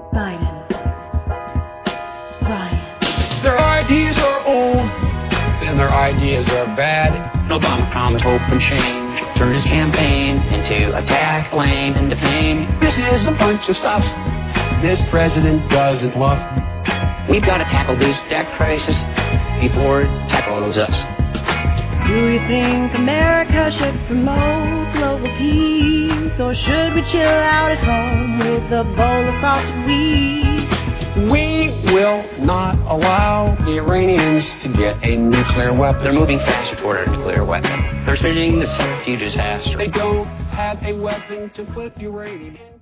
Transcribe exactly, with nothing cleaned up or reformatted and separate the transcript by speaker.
Speaker 1: Biden. Ryan.
Speaker 2: Their ideas are old, and their ideas are bad.
Speaker 3: Obama promised hope and change, turned his campaign into attack, blame, and defame.
Speaker 2: This is a bunch of stuff this president doesn't love.
Speaker 3: We've got to tackle this debt crisis before it tackles us.
Speaker 1: Do you think America should promote global peace, or should we chill out at home with a bowl of frosted wheat?
Speaker 2: We will not allow the Iranians to get a nuclear weapon.
Speaker 3: They're moving faster toward a nuclear weapon. They're spinning the centrifuges faster.
Speaker 2: They don't have a weapon to put uranium in.